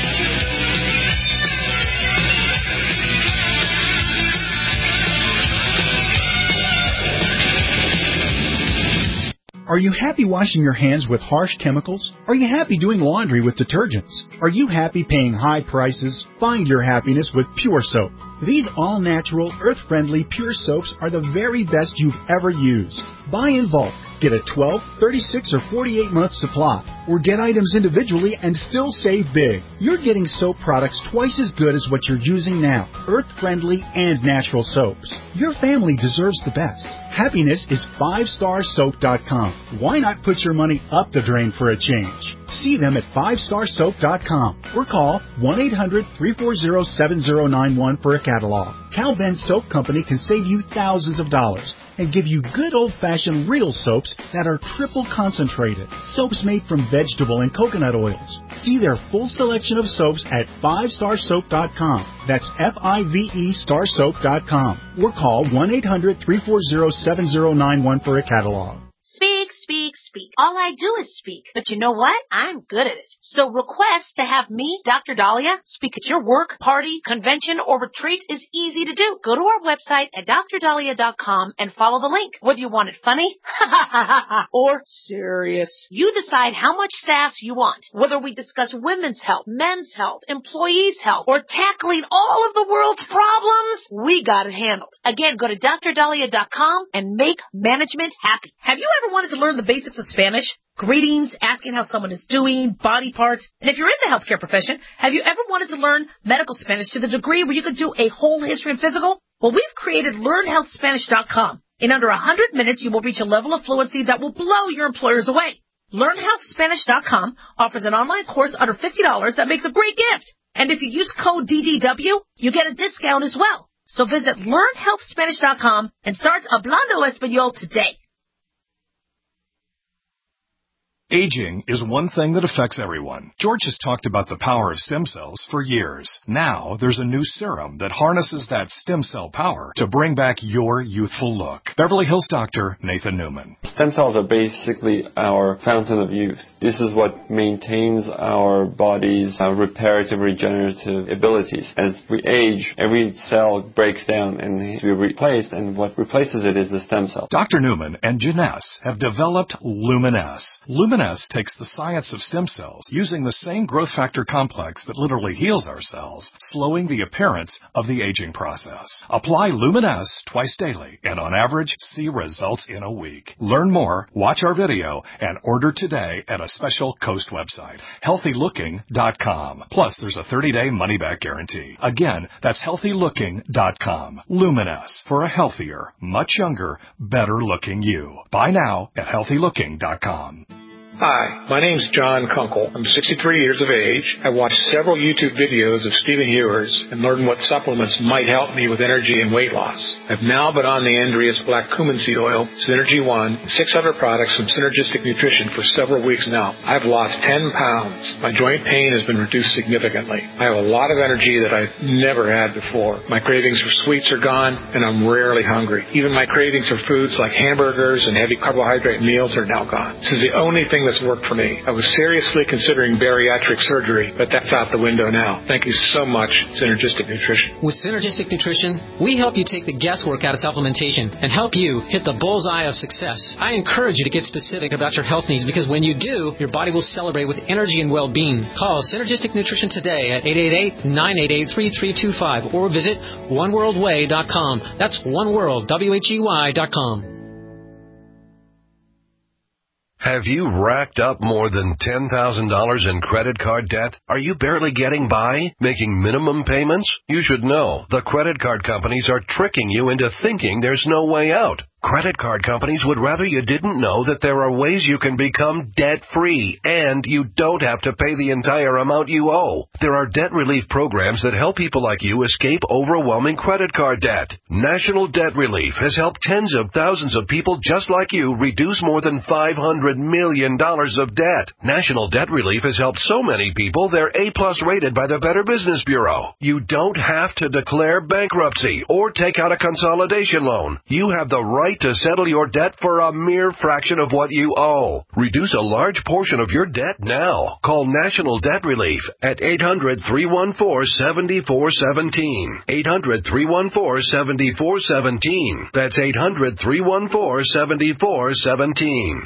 Are you happy washing your hands with harsh chemicals? Are you happy doing laundry with detergents? Are you happy paying high prices? Find your happiness with Pure Soap. These all-natural, earth-friendly Pure Soaps are the very best you've ever used. Buy in bulk. Get a 12, 36, or 48-month supply, or get items individually and still save big. You're getting soap products twice as good as what you're using now, earth-friendly and natural soaps. Your family deserves the best. Happiness is 5starsoap.com. Why not put your money up the drain for a change? See them at 5starsoap.com or call 1-800-340-7091 for a catalog. Cal Ben Soap Company can save you thousands of dollars. and give you good old-fashioned real soaps that are triple concentrated. Soaps made from vegetable and coconut oils. See their full selection of soaps at 5starsoap.com. That's FIVE starsoap.com. Or call 1-800-340-7091 for a catalog. Speak, speak, speak. All I do is speak. But you know what? I'm good at it. So request to have me, Dr. Dahlia, speak at your work, party, convention, or retreat is easy to do. Go to our website at drdahlia.com and follow the link. Whether you want it funny or serious, you decide how much sass you want. Whether we discuss women's health, men's health, employees' health, or tackling all of the world's problems, we got it handled. Again, go to drdahlia.com and make management happy. Have you ever wanted to learn the basics of Spanish? Greetings, asking how someone is doing, body parts. And if you're in the healthcare profession, have you ever wanted to learn medical Spanish to the degree where you could do a whole history and physical? Well, we've created LearnHealthSpanish.com. In under 100 minutes, you will reach a level of fluency that will blow your employers away. LearnHealthSpanish.com offers an online course under $50 that makes a great gift. And if you use code DDW, you get a discount as well. So visit LearnHealthSpanish.com and start Hablando Español today. Aging is one thing that affects everyone. George has talked about the power of stem cells for years. Now, there's a new serum that harnesses that stem cell power to bring back your youthful look. Beverly Hills doctor Nathan Newman. Stem cells are basically our fountain of youth. This is what maintains our body's reparative, regenerative abilities. As we age, every cell breaks down and needs to be replaced, and what replaces it is the stem cell. Dr. Newman and Janess have developed Luminesce. Luminesce takes the science of stem cells, using the same growth factor complex that literally heals our cells, slowing the appearance of the aging process. Apply Luminesce twice daily, and on average, see results in a week. Learn more, watch our video, and order today at a special Coast website, healthylooking.com. Plus, there's a 30-day money-back guarantee. Again, that's healthylooking.com. Luminesce, for a healthier, much younger, better-looking you. Buy now at healthylooking.com. Hi, my name's John Kunkel. I'm 63 years of age. I watched several YouTube videos of Stephen Ewers and learned what supplements might help me with energy and weight loss. I've now been on the Andreas Black Cumin Seed Oil, Synergy One, and 6 other products from Synergistic Nutrition for several weeks now. I've lost 10 pounds. My joint pain has been reduced significantly. I have a lot of energy that I've never had before. My cravings for sweets are gone, and I'm rarely hungry. Even my cravings for foods like hamburgers and heavy carbohydrate meals are now gone. This is the only thing that's worked for me. I was seriously considering bariatric surgery, but that's out the window now. Thank you so much, Synergistic Nutrition. With Synergistic Nutrition, we help you take the guesswork out of supplementation and help you hit the bullseye of success. I encourage you to get specific about your health needs, because when you do, your body will celebrate with energy and well-being. Call Synergistic Nutrition today at 888-988-3325 or visit oneworldway.com. That's oneworldwhey.com. Have you racked up more than $10,000 in credit card debt? Are you barely getting by, making minimum payments? You should know the credit card companies are tricking you into thinking there's no way out. Credit card companies would rather you didn't know that there are ways you can become debt-free, and you don't have to pay the entire amount you owe. There are debt relief programs that help people like you escape overwhelming credit card debt. National Debt Relief has helped tens of thousands of people just like you reduce more than $500 million of debt. National Debt Relief has helped so many people they're A-plus rated by the Better Business Bureau. You don't have to declare bankruptcy or take out a consolidation loan. You have the right to settle your debt for a mere fraction of what you owe. Reduce a large portion of your debt now. Call National Debt Relief at 800-314-7417. 800-314-7417. That's 800-314-7417.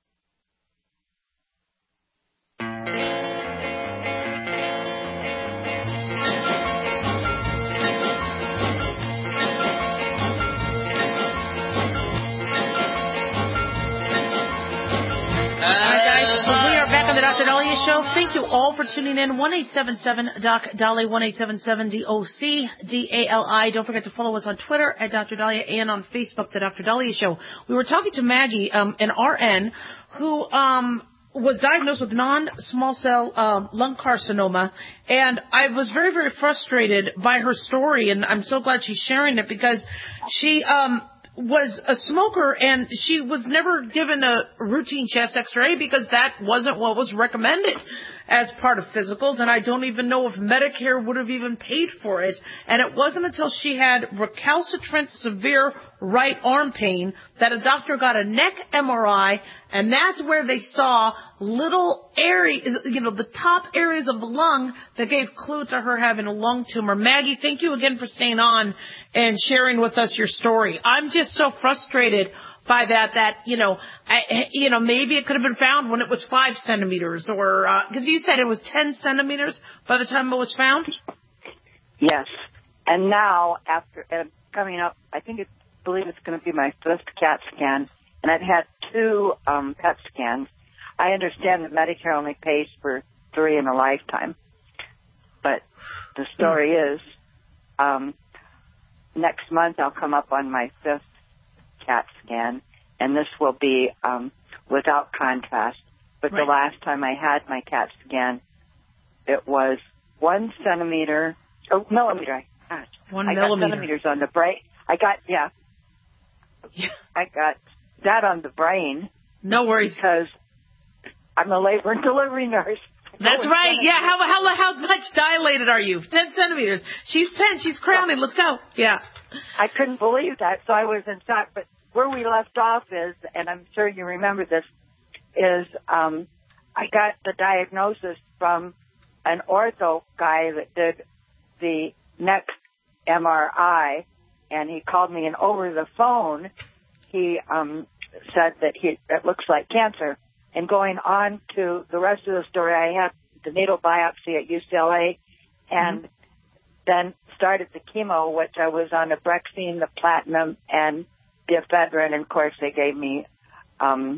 The Dr. Dahlia Show. Thank you all for tuning in. 1-877-DOC-DALI, 1-877-DOC-DALI. Don't forget to follow us on Twitter at Dr. Dahlia and on Facebook, The Dr. Dahlia Show. We were talking to Maggie, an RN, who was diagnosed with non-small cell lung carcinoma, and I was very, very frustrated by her story, and I'm so glad she's sharing it because she was a smoker, and she was never given a routine chest x-ray because that wasn't what was recommended as part of physicals, and I don't even know if Medicare would have even paid for it. And it wasn't until she had recalcitrant severe right arm pain that a doctor got a neck MRI, and that's where they saw little areas, the top areas of the lung that gave clue to her having a lung tumor. Maggie, thank you again for staying on and sharing with us your story. I'm just so frustrated by that maybe it could have been found when it was 5 centimeters, or because you said it was 10 centimeters by the time it was found. Yes, and now after coming up, I believe it's going to be my 5th CAT scan, and I've had 2 PET scans. I understand that Medicare only pays for 3 in a lifetime, but the story is, next month I'll come up on my 5th CAT scan, and this will be without contrast. But the last time I had my CAT scan, it was 1 centimeter, millimeter. Gosh, 1 I millimeter. got centimeters on the brain. I got that on the brain. No worries. Because I'm a labor and delivery nurse. That's right. Yeah. How much dilated are you? 10 centimeters. She's 10. She's crowning. Let's go. Yeah. I couldn't believe that, so I was in shock. But where we left off is, and I'm sure you remember this, is I got the diagnosis from an ortho guy that did the neck MRI, and he called me, and over the phone, he said that it looks like cancer. And going on to the rest of the story, I had the needle biopsy at UCLA, and then started the chemo, which I was on the Brexine, the platinum, and the ephedrine. And of course, they gave me some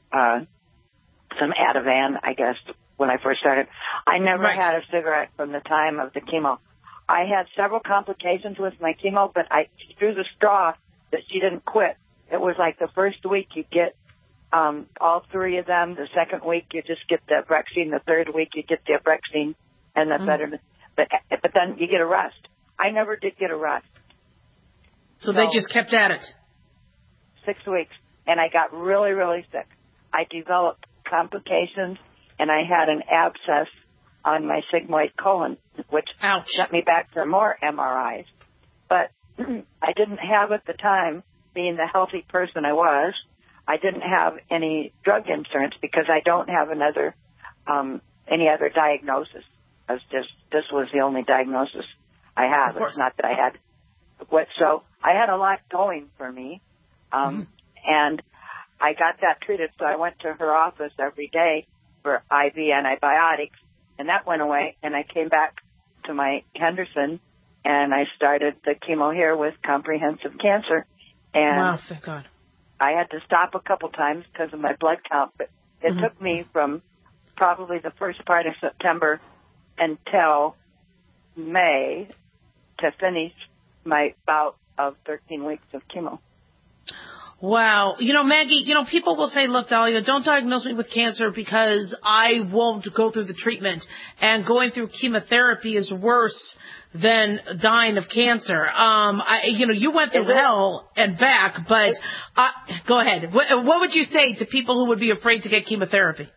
Ativan, I guess, when I first started. I never had a cigarette from the time of the chemo. I had several complications with my chemo, but I threw the straw that she didn't quit. It was like the first week you get all 3 of them. The second week you just get the Brexine. The third week you get the Brexine and the ephedrine. But then you get a rest. I never did get a rest. So they just kept at it. 6 weeks. And I got really, really sick. I developed complications, and I had an abscess on my sigmoid colon, which sent me back for more MRIs. But I didn't have at the time, being the healthy person I was, I didn't have any drug insurance because I don't have any other diagnosis. This was the only diagnosis I have. It's not that I had so I had a lot going for me. And I got that treated, so I went to her office every day for IV antibiotics, and that went away, and I came back to my Henderson, and I started the chemo here with comprehensive cancer. And wow, thank God. I had to stop a couple times because of my blood count, but it took me from probably the first part of September until May to finish my bout of 13 weeks of chemo. Wow. Maggie, people will say, look, Dahlia, don't diagnose me with cancer because I won't go through the treatment. And going through chemotherapy is worse than dying of cancer. You went through hell and back, but go ahead. What would you say to people who would be afraid to get chemotherapy?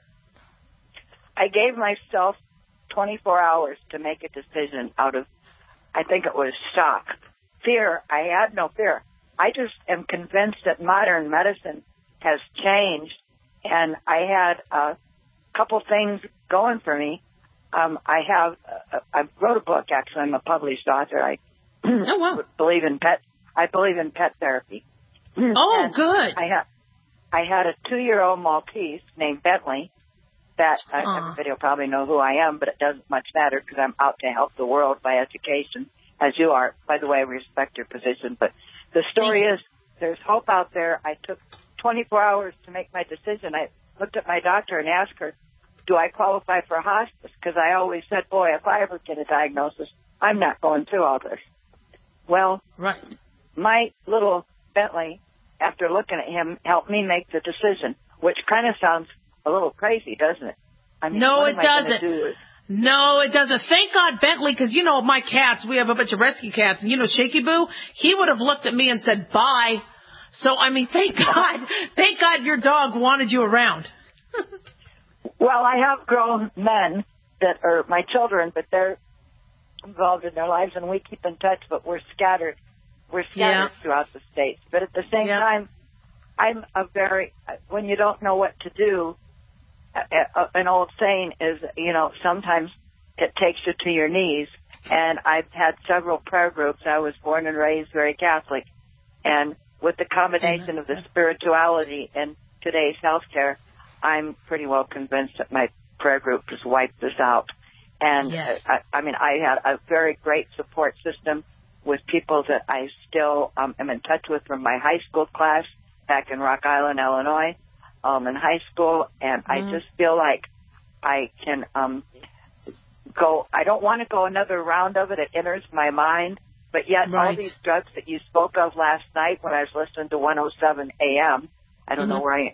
I gave myself 24 hours to make a decision out of, I think it was shock. Fear, I had no fear. I just am convinced that modern medicine has changed, and I had a couple things going for me. I wrote a book, actually. I'm a published author. I believe in pet therapy. Oh, good. I had a 2-year-old Maltese named Bentley that everybody will probably know who I am, but it doesn't much matter because I'm out to help the world by education, as you are. By the way, I respect your position, but the story is there's hope out there. I took 24 hours to make my decision. I looked at my doctor and asked her, do I qualify for hospice? Because I always said, boy, if I ever get a diagnosis, I'm not going through all this. Well, my little Bentley, after looking at him, helped me make the decision, which kind of sounds a little crazy, doesn't it? I mean, no, it doesn't. No, it doesn't. Thank God Bentley, because, my cats, we have a bunch of rescue cats, and, Shaky Boo, he would have looked at me and said, bye. So, I mean, thank God your dog wanted you around. Well, I have grown men that are my children, but they're involved in their lives, and we keep in touch, but we're scattered. We're scattered throughout the states. But at the same time, I'm when you don't know what to do, an old saying is, sometimes it takes you to your knees. And I've had several prayer groups. I was born and raised very Catholic. And with the combination of the spirituality and today's healthcare, I'm pretty well convinced that my prayer group has wiped this out. And I had a very great support system with people that I still am in touch with from my high school class back in Rock Island, Illinois, in high school. And I just feel like I can go. I don't want to go another round of it. It enters my mind. But yet all these drugs that you spoke of last night when I was listening to 107 AM, I don't know where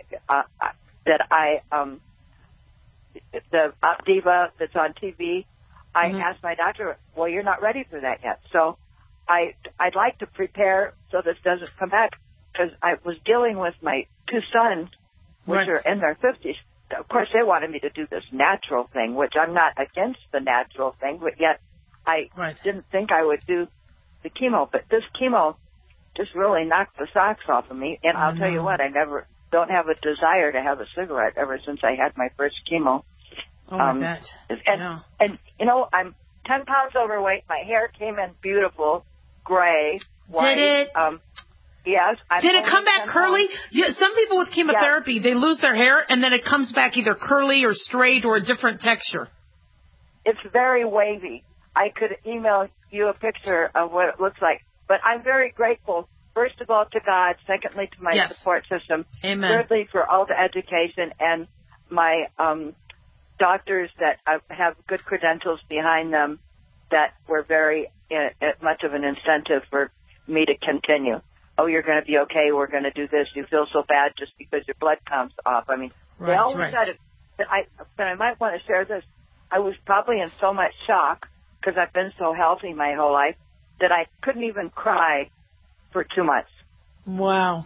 the Opdiva that's on TV, I asked my doctor, well, you're not ready for that yet. So I'd like to prepare so this doesn't come back, because I was dealing with my two sons, which are in their 50s. Of course, they wanted me to do this natural thing, which I'm not against the natural thing, but yet I didn't think I would do the chemo. But this chemo just really knocked the socks off of me. And I'll tell you what, I don't have a desire to have a cigarette ever since I had my first chemo. Oh, I bet. And, I'm 10 pounds overweight. My hair came in beautiful, gray, white. Did it? Yes. Did it come back curly? Yeah, some people with chemotherapy, they lose their hair, and then it comes back either curly or straight or a different texture. It's very wavy. I could email you a picture of what it looks like. But I'm very grateful, first of all, to God, secondly, to my support system, thirdly, for all the education, and my doctors that have good credentials behind them that were very much of an incentive for me to continue. Oh, you're going to be okay. We're going to do this. You feel so bad just because your blood comes off. I mean, they always said it. But I might want to share this. I was probably in so much shock because I've been so healthy my whole life that I couldn't even cry for 2 months. Wow.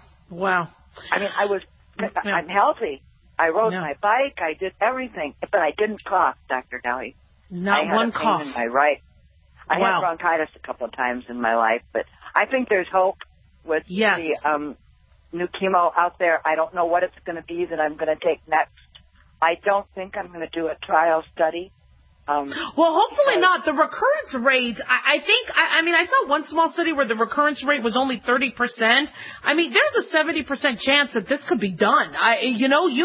I mean, I'm healthy. I rode my bike. I did everything, but I didn't cough, Dr. Dowey. Not one cough. I had a pain in my right. I had bronchitis a couple of times in my life, but I think there's hope with the new chemo out there. I don't know what it's going to be that I'm going to take next. I don't think I'm going to do a trial study. Well, hopefully not. The recurrence rate, I saw one small study where the recurrence rate was only 30%. I mean, there's a 70% chance that this could be done. You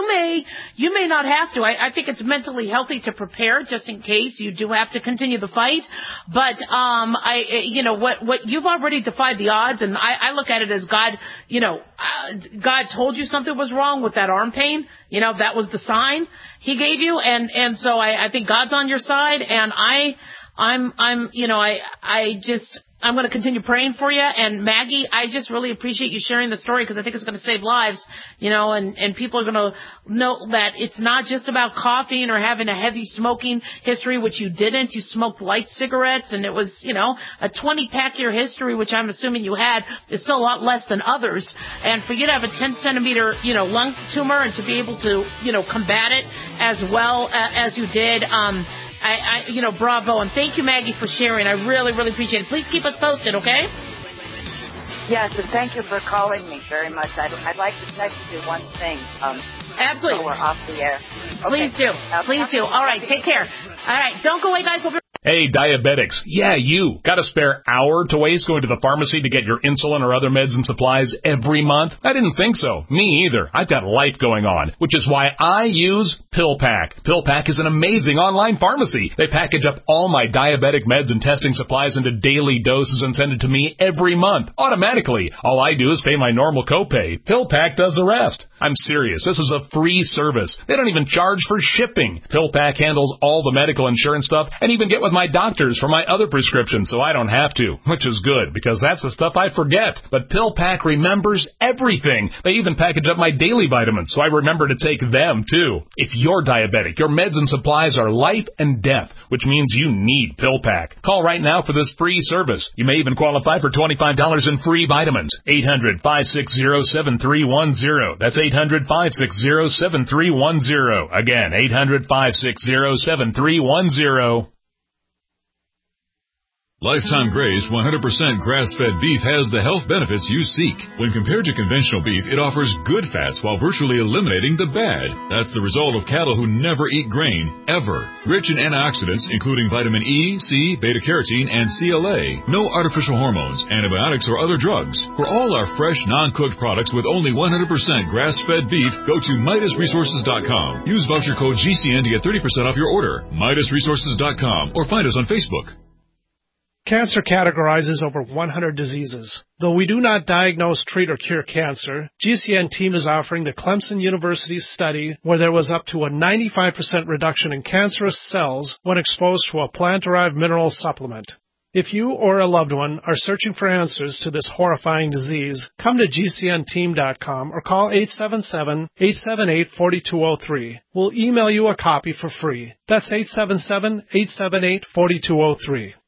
may not have to. I think it's mentally healthy to prepare just in case you do have to continue the fight. But, what you've already defied the odds, and I look at it as God, God told you something was wrong with that arm pain. That was the sign he gave you. And so I think God's on your side, and I'm going to continue praying for you. And Maggie, I just really appreciate you sharing the story, because I think it's going to save lives, and people are going to know that it's not just about coughing or having a heavy smoking history, which you didn't. You smoked light cigarettes, and it was, a 20-pack year history, which I'm assuming you had, is still a lot less than others. And for you to have a 10-centimeter, lung tumor, and to be able to, combat it as well as you did, bravo. And thank you, Maggie, for sharing. I really, really appreciate it. Please keep us posted, okay? Yes, and thank you for calling me very much. I'd like to text you one thing. Absolutely. So we're off the air. Please do. Please do. All right, take care. All right, don't go away, guys. We'll be Hey, diabetics. Yeah, you. Got a spare hour to waste going to the pharmacy to get your insulin or other meds and supplies every month? I didn't think so. Me either. I've got life going on, which is why I use PillPack. PillPack is an amazing online pharmacy. They package up all my diabetic meds and testing supplies into daily doses and send it to me every month, automatically. All I do is pay my normal copay. PillPack does the rest. I'm serious. This is a free service. They don't even charge for shipping. PillPack handles all the medical insurance stuff, and even get with my doctors for my other prescriptions so I don't have to, which is good because that's the stuff I forget. But PillPack remembers everything. They even package up my daily vitamins so I remember to take them too. If you're diabetic, your meds and supplies are life and death, which means you need PillPack. Call right now for this free service. You may even qualify for $25 in free vitamins. 800-560-7310. That's 800-560-7310. Again, 800-560-7310. Lifetime Graze 100% grass-fed beef has the health benefits you seek. When compared to conventional beef, it offers good fats while virtually eliminating the bad. That's the result of cattle who never eat grain, ever. Rich in antioxidants, including vitamin E, C, beta-carotene, and CLA. No artificial hormones, antibiotics, or other drugs. For all our fresh, non-cooked products with only 100% grass-fed beef, go to MidasResources.com. Use voucher code GCN to get 30% off your order. MidasResources.com or find us on Facebook. Cancer categorizes over 100 diseases. Though we do not diagnose, treat, or cure cancer, GCN team is offering the Clemson University study where there was up to a 95% reduction in cancerous cells when exposed to a plant-derived mineral supplement. If you or a loved one are searching for answers to this horrifying disease, come to GCNteam.com or call 877-878-4203. We'll email you a copy for free. That's 877-878-4203.